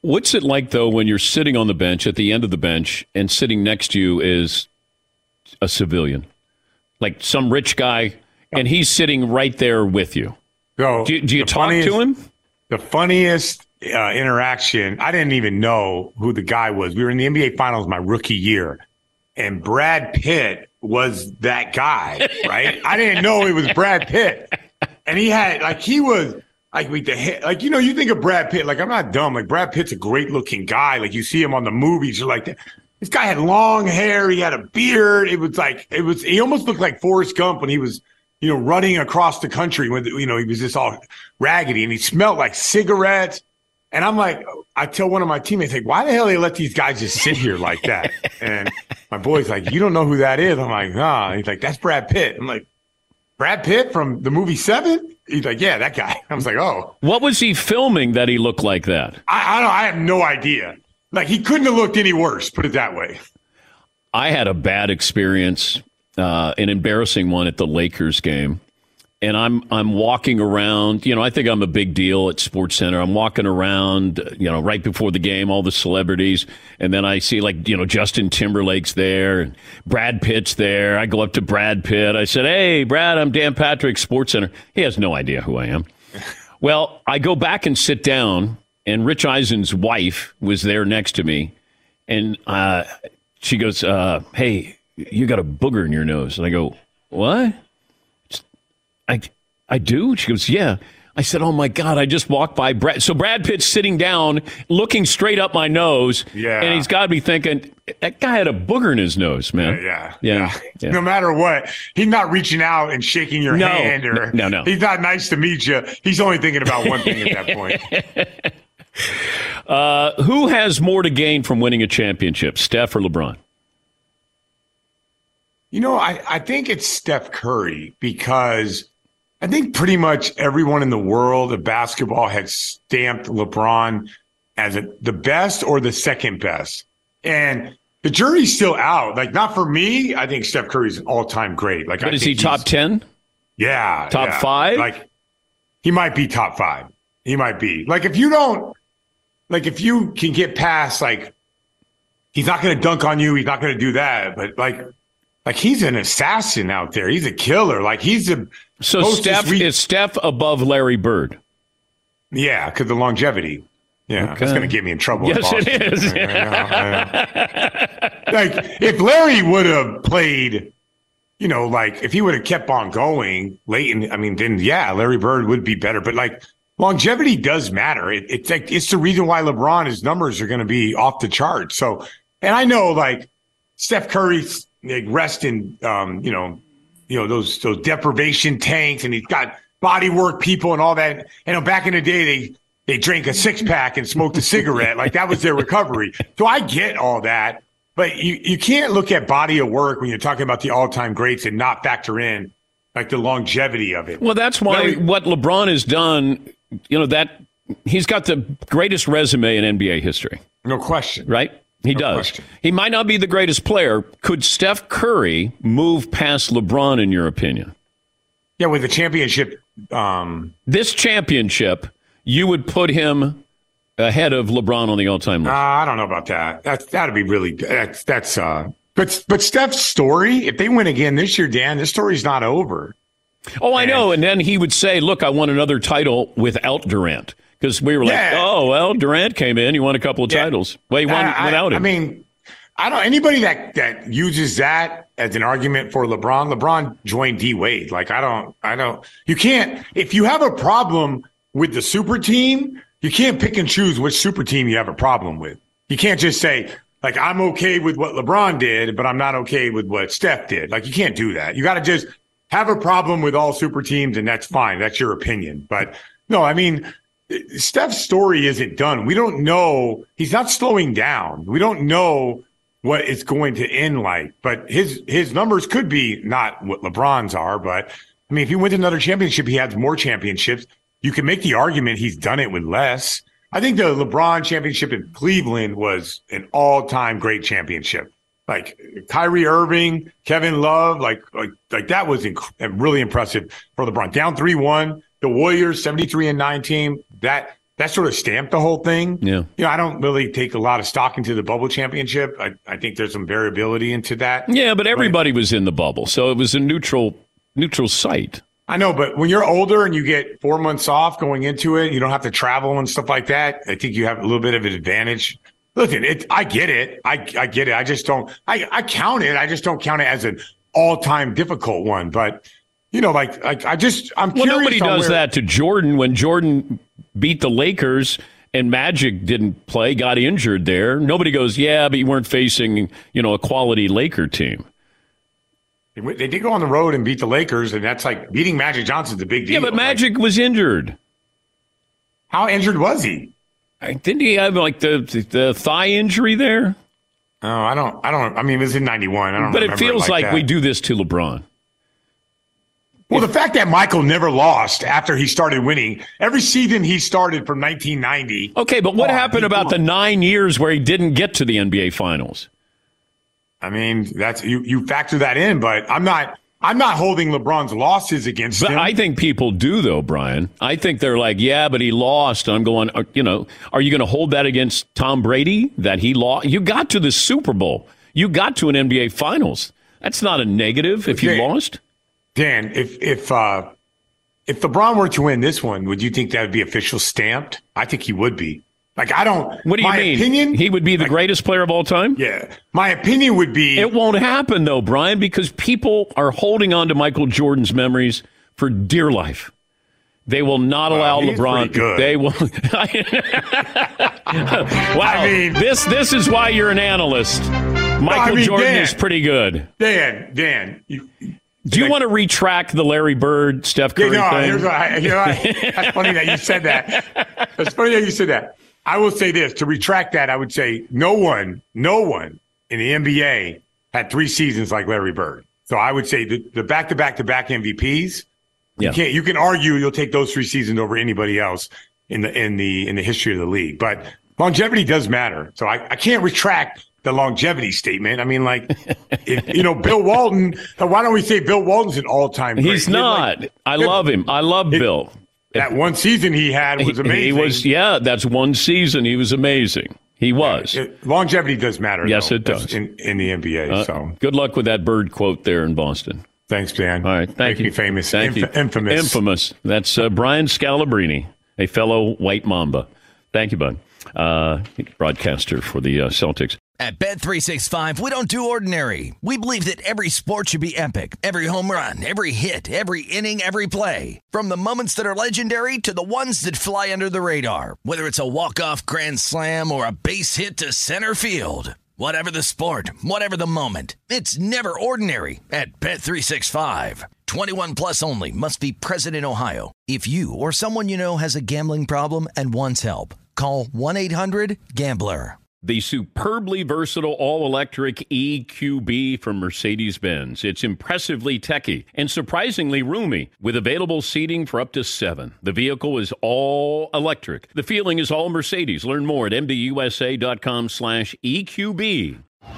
D: What's it like, though, when you're sitting on the bench, at the end of the bench, and sitting next to you is a civilian? Like some rich guy, and he's sitting right there with you.
M: So
D: do you talk to him?
M: The funniest interaction, I didn't even know who the guy was. We were in the NBA Finals my rookie year, and Brad Pitt was that guy, right? I didn't know it was Brad Pitt. And he had, like, he was, like, with the head, like, you know, you think of Brad Pitt, like, I'm not dumb. Like, Brad Pitt's a great looking guy. Like, you see him on the movies, you're like, this guy had long hair, he had a beard. He almost looked like Forrest Gump when he was, you know, running across the country when, you know, he was just all raggedy and he smelled like cigarettes. And I'm like, I tell one of my teammates, like, why the hell they let these guys just sit here like that? And my boy's like, you don't know who that is? I'm like, nah. He's like, that's Brad Pitt. I'm like, Brad Pitt from the movie Seven? He's like, yeah, that guy. I was like, oh.
D: What was he filming that he looked like that?
M: I have no idea. Like, he couldn't have looked any worse, put it that way.
D: I had a bad experience, an embarrassing one at the Lakers game. And I'm walking around, you know, I think I'm a big deal at SportsCenter. I'm walking around, you know, right before the game, all the celebrities. And then I see, like, you know, Justin Timberlake's there and Brad Pitt's there. I go up to Brad Pitt. I said, hey, Brad, I'm Dan Patrick, SportsCenter. He has no idea who I am. Well, I go back and sit down, and Rich Eisen's wife was there next to me. And she goes, hey, you got a booger in your nose. And I go, what? I do? She goes, yeah. I said, oh, my God, I just walked by Brad. So Brad Pitt's sitting down, looking straight up my nose. Yeah. And he's got to be thinking, that guy had a booger in his nose, man. Yeah.
M: No matter what, he's not reaching out and shaking your hand. No. He's not nice to meet you. He's only thinking about one thing at that
D: point. Who has more to gain from winning a championship, Steph or LeBron?
M: You know, I think it's Steph Curry, because I think pretty much everyone in the world of basketball has stamped LeBron as the best or the second best. And the jury's still out. Like, not for me. I think Steph Curry's an all-time great. Like,
D: but is he top 10?
M: Yeah.
D: Top 5?
M: Like, he might be top 5. He might be. Like, if you can get past, like, he's not going to dunk on you. He's not going to do that. But, like he's an assassin out there. He's a killer. Like, he's a...
D: So is Steph above Larry Bird?
M: Yeah, because the longevity. Yeah, That's going to get me in trouble.
D: Yes, it is.
M: Like, if Larry would have played, you know, like, if he would have kept on going late, then, yeah, Larry Bird would be better. But, like, longevity does matter. It's the reason why LeBron, his numbers are going to be off the charts. So, and I know, like, Steph Curry's like, rest in, those deprivation tanks, and he's got body work people and all that. And back in the day, they drank a 6-pack and smoked a cigarette. Like, that was their recovery. So I get all that, but you can't look at body of work when you're talking about the all-time greats and not factor in, like, the longevity of it.
D: Well, that's why what LeBron has done, you know, that he's got the greatest resume in NBA history.
M: No question.
D: Right? He does.
M: Question.
D: He might not be the greatest player. Could Steph Curry move past LeBron, in your opinion?
M: Yeah, with the championship.
D: This championship, you would put him ahead of LeBron on the all-time list.
M: I don't know about that. That'd be really good. But Steph's story, if they win again this year, Dan, this story's not over.
D: Oh, I know. And then he would say, look, I won another title without Durant. Because we were like, oh, well, Durant came in. He won a couple of titles. Well, he won without him.
M: I mean, anybody that uses that as an argument for LeBron joined D Wade. Like, you can't, if you have a problem with the super team, you can't pick and choose which super team you have a problem with. You can't just say, like, I'm okay with what LeBron did, but I'm not okay with what Steph did. Like, you can't do that. You got to just have a problem with all super teams, and that's fine. That's your opinion. But no, I mean, Steph's story isn't done. We don't know. He's not slowing down. We don't know what it's going to end like. But his numbers could be not what LeBron's are. But, I mean, if he wins another championship, he has more championships. You can make the argument he's done it with less. I think the LeBron championship in Cleveland was an all-time great championship. Like, Kyrie Irving, Kevin Love, like that was really impressive for LeBron. Down 3-1. The Warriors, 73-9 team, that that sort of stamped the whole thing.
D: Yeah.
M: You know, I don't really take a lot of stock into the bubble championship. I think there's some variability into that.
D: Yeah, but everybody was in the bubble, so it was a neutral site.
M: I know, but when you're older and you get 4 months off going into it, you don't have to travel and stuff like that. I think you have a little bit of an advantage. Listen, I get it. I get it. I just don't. I count it. I just don't count it as an all-time difficult one. But you know, I'm curious.
D: Well, nobody does that to Jordan. When Jordan beat the Lakers and Magic didn't play, got injured there, nobody goes, yeah, but you weren't facing, a quality Laker team.
M: They did go on the road and beat the Lakers, and that's like beating Magic Johnson's a big deal.
D: Yeah, but Magic was injured.
M: How injured was he?
D: Didn't he have like the thigh injury there?
M: Oh, I don't. I mean, it was in '91. I don't.
D: But it feels like we do this to LeBron.
M: Well, the fact that Michael never lost after he started winning every season he started from 1990.
D: Okay, but what happened about the 9 years where he didn't get to the NBA Finals?
M: I mean, that's you factor that in, but I'm not holding LeBron's losses against him.
D: I think people do, though, Brian. I think they're like, yeah, but he lost. I'm going, are you going to hold that against Tom Brady that he lost? You got to the Super Bowl. You got to an NBA Finals. That's not a negative if you lost.
M: Dan, if LeBron were to win this one, would you think that would be official stamped? I think he would be. Like, I don't.
D: What do you mean?
M: Opinion,
D: he would be the greatest player of all time?
M: Yeah. My opinion would be.
D: It won't happen, though, Brian, because people are holding on to Michael Jordan's memories for dear life. They will not allow LeBron.
M: Good.
D: They will. Wow. I mean, this is why you're an analyst. Michael Jordan Dan, is pretty good.
M: Dan.
D: Do you want to retract the Larry Bird, Steph Curry thing?
M: That's funny that you said that. That's funny that you said that. I will say this. To retract that, I would say no one in the NBA had 3 seasons like Larry Bird. So I would say the back-to-back-to-back MVPs, you can argue you'll take those 3 seasons over anybody else in the history of the league. But longevity does matter. So I can't retract the longevity statement. I mean, like, Bill Walton, why don't we say Bill Walton's an all-time great?
D: He's not. I love him. I love Bill.
M: That one season he had was amazing.
D: That's one season. He was amazing. He was.
M: Longevity does matter.
D: Yes, it does.
M: In the NBA. So
D: good luck with that Bird quote there in Boston.
M: Thanks, Dan.
D: All right. Thank you.
M: Make me famous.
D: Thank you. Infamous. That's Brian Scalabrine, a fellow White Mamba. Thank you, bud. Broadcaster for the Celtics.
B: At Bet365, we don't do ordinary. We believe that every sport should be epic. Every home run, every hit, every inning, every play. From the moments that are legendary to the ones that fly under the radar. Whether it's a walk-off grand slam or a base hit to center field. Whatever the sport, whatever the moment. It's never ordinary at Bet365. 21 plus only. Must be present in Ohio. If you or someone you know has a gambling problem and wants help, call 1-800-GAMBLER.
D: The superbly versatile all-electric EQB from Mercedes-Benz. It's impressively techy and surprisingly roomy, with available seating for up to 7. The vehicle is all electric. The feeling is all Mercedes. Learn more at mbusa.com/EQB.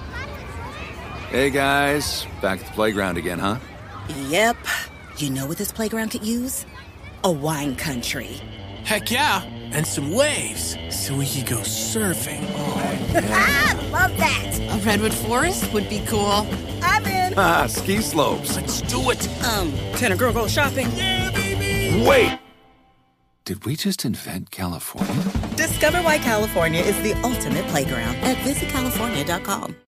N: Hey, guys. Back at the playground again, huh?
O: Yep. You know what this playground could use? A wine country.
P: Heck yeah, and some waves so we could go surfing.
O: Oh, yeah. Love that.
Q: A redwood forest would be cool.
O: I'm in.
N: Ski slopes.
P: Let's do it.
O: Can a girl go shopping?
P: Yeah, baby.
N: Wait. Did we just invent California?
O: Discover why California is the ultimate playground at visitcalifornia.com.